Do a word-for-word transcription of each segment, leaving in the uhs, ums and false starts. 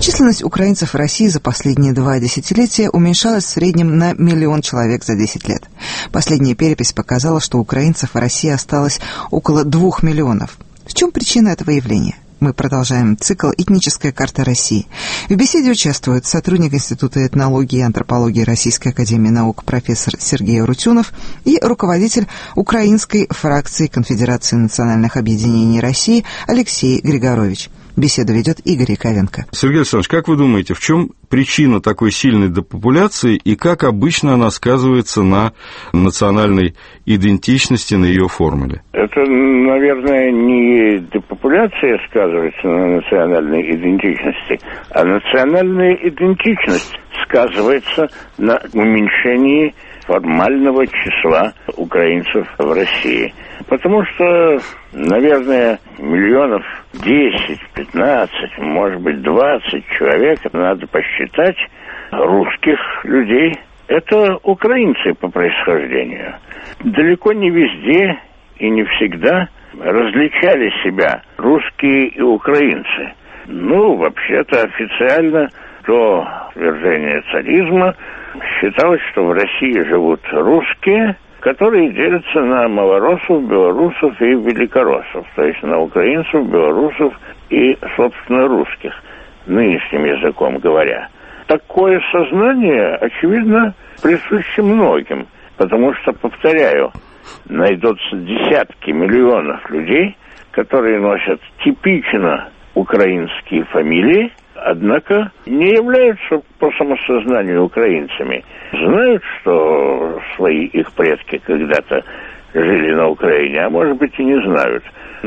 Численность украинцев в России за последние два десятилетия уменьшалась в среднем на миллион человек за десять лет. Последняя перепись показала, что украинцев в России осталось около двух миллионов. В чем причина этого явления? Мы продолжаем цикл «Этническая карта России». В беседе участвуют сотрудник Института этнологии и антропологии Российской академии наук профессор Сергей Рутюнов и руководитель украинской фракции Конфедерации национальных объединений России Алексей Григорович. Беседу ведет Игорь Яковенко. Сергей Александрович, как вы думаете, в чем причина такой сильной депопуляции и как обычно она сказывается на национальной идентичности, на ее формуле? Это, наверное, не депопуляция сказывается на национальной идентичности, а национальная идентичность сказывается на уменьшении формального числа украинцев в России. Потому что, наверное, миллионов десять, пятнадцать, может быть, двадцать человек, надо посчитать, русских людей, это украинцы по происхождению. Далеко не везде и не всегда различали себя русские и украинцы. Ну, вообще-то официально до свержения царизма считалось, что в России живут русские, которые делятся на малороссов, белорусов и великороссов, то есть на украинцев, белорусов и, собственно, русских, нынешним языком говоря. Такое сознание, очевидно, присуще многим, потому что, повторяю, найдутся десятки миллионов людей, которые носят типично украинские фамилии, однако не являются по самосознанию украинцами. Знают, что свои их предки когда-то жили на Украине, а может быть и не знают.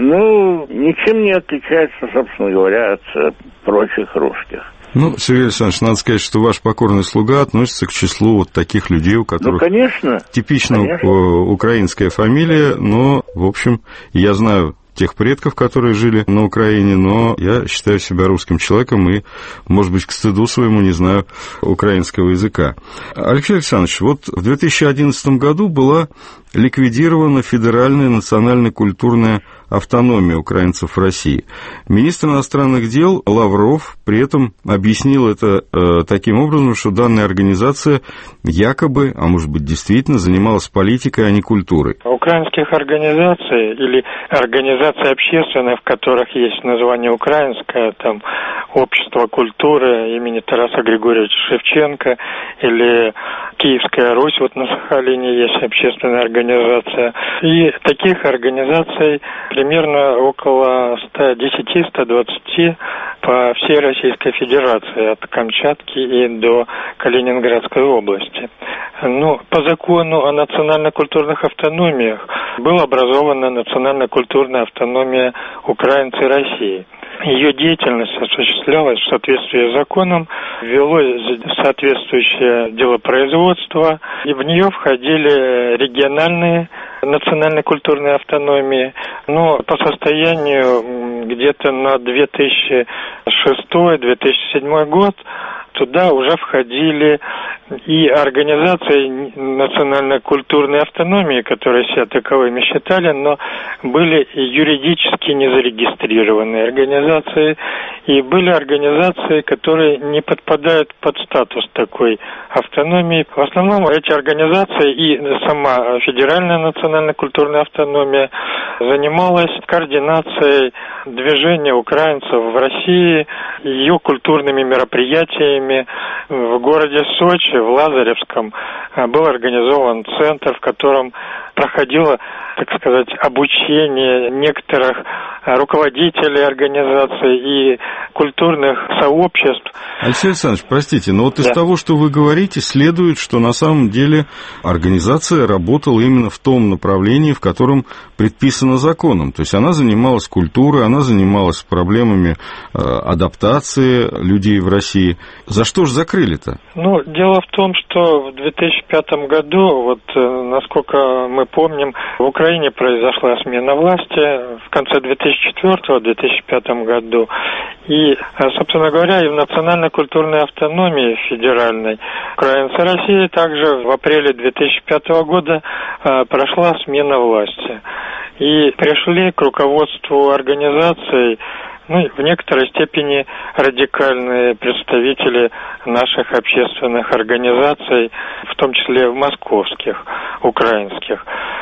Но ничем не отличаются, собственно говоря, от прочих русских. Ну, Сергей Александрович, надо сказать, что ваш покорный слуга относится к числу вот таких людей, у которых ну, конечно, типично конечно. украинская фамилия, но, в общем, я знаю тех предков, которые жили на Украине, но я считаю себя русским человеком и, может быть, к стыду своему не знаю украинского языка. Алексей Александрович, вот в две тысячи одиннадцатом году была ликвидирована федеральная национально-культурная автономия украинцев в России. Министр иностранных дел Лавров при этом объяснил это э, таким образом, что данная организация якобы, а может быть действительно, занималась политикой, а не культурой. Украинских организаций или организаций общественных, в которых есть название украинское, там Общество культуры имени Тараса Григорьевича Шевченко или Киевская Русь, вот на Сахалине есть общественная организация. И таких организаций примерно около сто десять - сто двадцать по всей Российской Федерации, от Камчатки и до Калининградской области. Ну, по закону о национально-культурных автономиях была образована национально-культурная автономия украинцев России. Ее деятельность осуществлялась в соответствии с законом, велось соответствующее делопроизводство, и в нее входили региональные национально-культурные автономии, но по состоянию где-то на две тысячи шестой - две тысячи седьмой год туда уже входили и организации национально-культурной автономии, которые себя таковыми считали, но были юридически незарегистрированные организации, и были организации, которые не подпадают под статус такой автономии. В основном эти организации и сама федеральная национально-культурная автономия занималась координацией движения украинцев в России, ее культурными мероприятиями. В городе Сочи, в Лазаревском, был организован центр, в котором проходило, так сказать, обучение некоторых руководителей организаций и культурных сообществ. Алексей Александрович, простите, но вот да. из того, что вы говорите, следует, что на самом деле организация работала именно в том направлении, в котором предписано законом. То есть она занималась культурой, она занималась проблемами э, адаптации людей в России. За что же закрыли-то? Ну, дело в том, что в две тысячи пятом году, вот насколько мы помним, в Украине произошла смена власти в конце две тысячи четвёртого - две тысячи пятом году. И, собственно говоря, и в национально-культурной автономии федеральной украинцев России также в апреле две тысячи пятого года прошла смена власти. И пришли к руководству организации ну, в некоторой степени радикальные представители наших общественных организаций, в том числе в московских, украинских.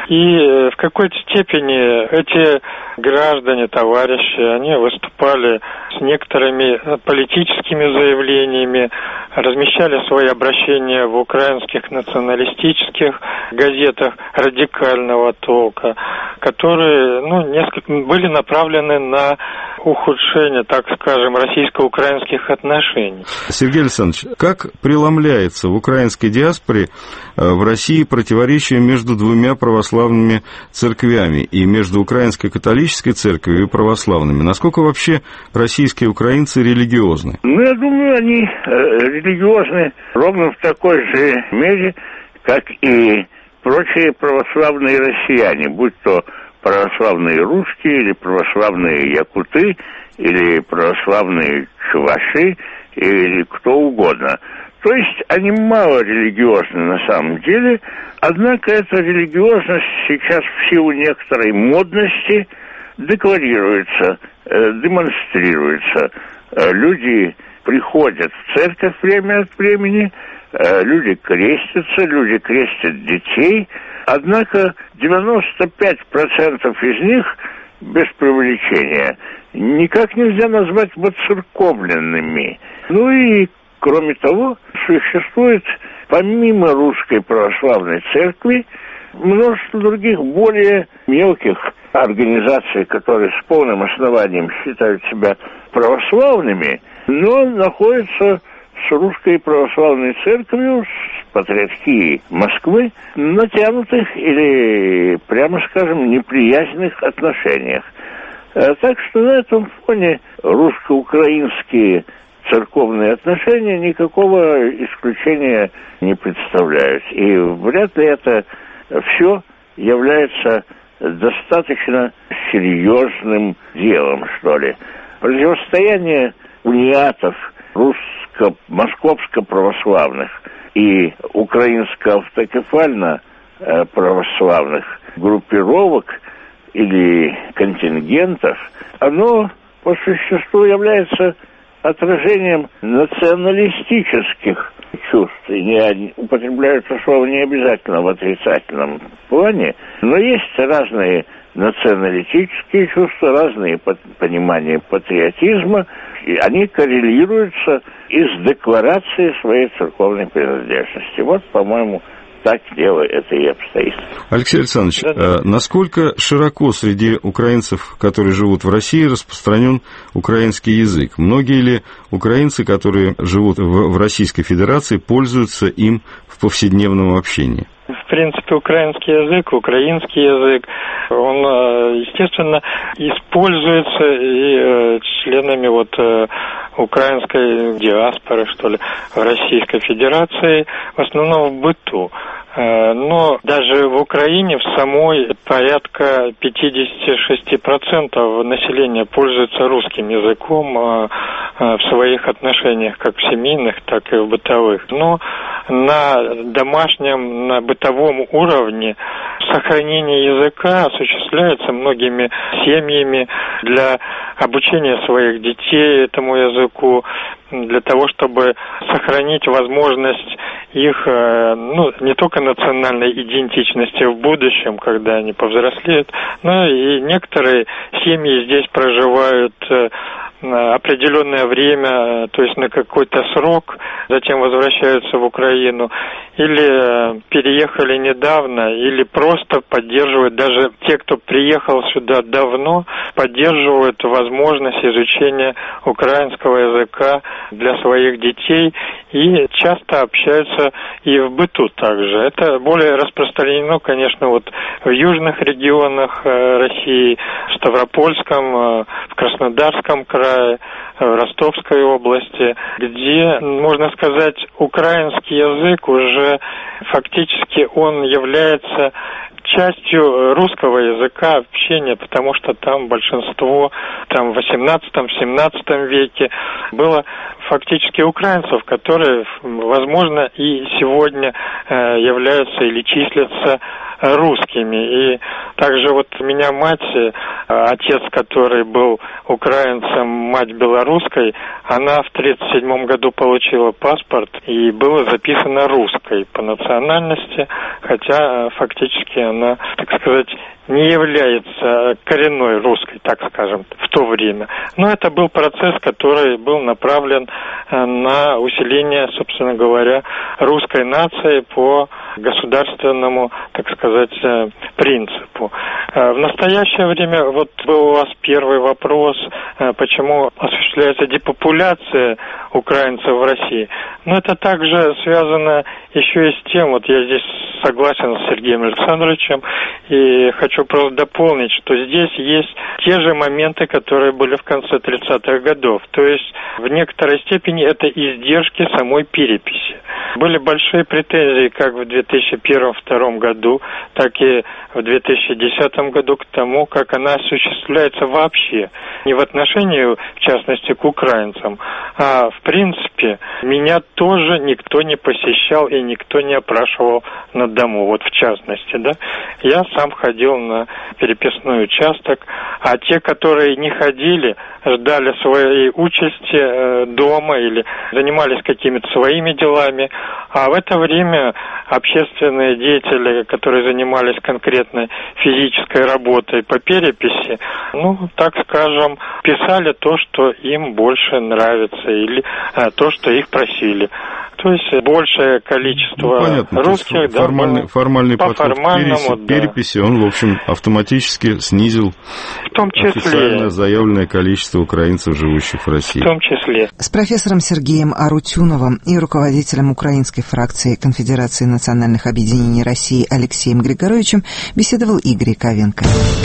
И в какой-то степени эти граждане, товарищи, они выступали с некоторыми политическими заявлениями, размещали свои обращения в украинских националистических газетах радикального толка, которые, ну, несколько были направлены на ухудшение, так скажем, российско-украинских отношений. Сергей Александрович, как преломляется в украинской диаспоре в России противоречие между двумя православными церквями и между Украинской католической церковью и православными? Насколько вообще российские украинцы религиозны? Ну, я думаю, они э, религиозны ровно в такой же мере, как и прочие православные россияне, будь то православные русские, или православные якуты, или православные чуваши, или кто угодно. То есть они мало религиозны на самом деле, однако эта религиозность сейчас в силу некоторой модности декларируется, э, демонстрируется. Э, люди приходят в церковь время от времени, э, люди крестятся, люди крестят детей, однако девяносто пять процентов из них, без преувеличения, никак нельзя назвать воцерковленными. Ну и, кроме того, существует, помимо Русской Православной Церкви, множество других более мелких организаций, которые с полным основанием считают себя православными, но находятся с Русской Православной Церковью, с Патриархией Москвы, натянутых или, прямо скажем, неприязненных отношениях. Так что на этом фоне русско-украинские церковные отношения никакого исключения не представляют. И вряд ли это все является достаточно серьезным делом, что ли. Противостояние униатов русско-московско-православных и украинско-автокефально-православных группировок или контингентов, оно по существу является отражением националистических чувств. И не употребляются слова не обязательно в отрицательном плане, но есть разные националистические чувства, разные понимания патриотизма, и они коррелируются и с декларацией своей церковной принадлежности. Вот, по-моему, так дело это и обстоит. Алексей Александрович, да-да. Насколько широко среди украинцев, которые живут в России, распространен украинский язык? Многие ли украинцы, которые живут в, в Российской Федерации, пользуются им в повседневном общении? В принципе, украинский язык, украинский язык, он, естественно, используется и членами вот украинской диаспоры, что ли, в Российской Федерации, в основном в быту. Но даже в Украине в самой порядка пятьдесят шесть процентов населения пользуется русским языком в своих отношениях, как в семейных, так и в бытовых. Но на домашнем, на бытовом уровне сохранение языка осуществляется многими семьями для обучения своих детей этому языку, для того, чтобы сохранить возможность их, ну, не только национальной идентичности в будущем, когда они повзрослеют, но и некоторые семьи здесь проживают определенное время, то есть на какой-то срок, затем возвращаются в Украину, или переехали недавно, или просто поддерживают, даже те, кто приехал сюда давно, поддерживают возможность изучения украинского языка для своих детей и часто общаются и в быту также. Это более распространено, конечно, вот в южных регионах России, в Ставропольском, в Краснодарском крае, в Ростовской области, где, можно сказать, украинский язык уже фактически он является частью русского языка общения, потому что там большинство, там в восемнадцатом-семнадцатом веке было фактически украинцев, которые, возможно, и сегодня являются или числятся русскими. И также вот у меня мать, отец, который был украинцем, мать белорусской, она в тридцать седьмом году получила паспорт и была записана русской по национальности, хотя фактически она, так сказать, не является коренной русской, так скажем, в то время. Но это был процесс, который был направлен на усиление, собственно говоря, русской нации по государственному, так сказать, принципу. В настоящее время, вот был у вас первый вопрос, почему осуществляется депопуляция украинцев в России. Но это также связано еще и с тем, вот я здесь согласен с Сергеем Александровичем, и хочу просто дополнить, что здесь есть те же моменты, которые были в конце тридцатых годов. То есть в некоторой степени это издержки самой переписи. Были большие претензии как в две тысячи первом-две тысячи втором году, так и в две тысячи десятом году к тому, как она осуществляется вообще. Не в отношении, в частности, к украинцам, а в принципе меня тоже никто не посещал и никто не опрашивал на дому. Вот в частности, да, я сам ходил на переписной участок, а те, которые не ходили, ждали своей участи дома или занимались какими-то своими делами, а в это время общественные деятели, которые занимались конкретной физической работой по переписи, ну, так скажем, писали то, что им больше нравится, или а, то, что их просили. То есть большее количество ну, понятно, русских, да, формальный, формальный по подход формальному, к переписи, да. переписи, он, в общем, автоматически снизил в том числе официально заявленное количество украинцев, живущих в России. В том числе. С профессором Сергеем Арутюновым и руководителем украинской фракции Конфедерации национальных объединений России Алексеем Григоровичем беседовал Игорь Яковенко.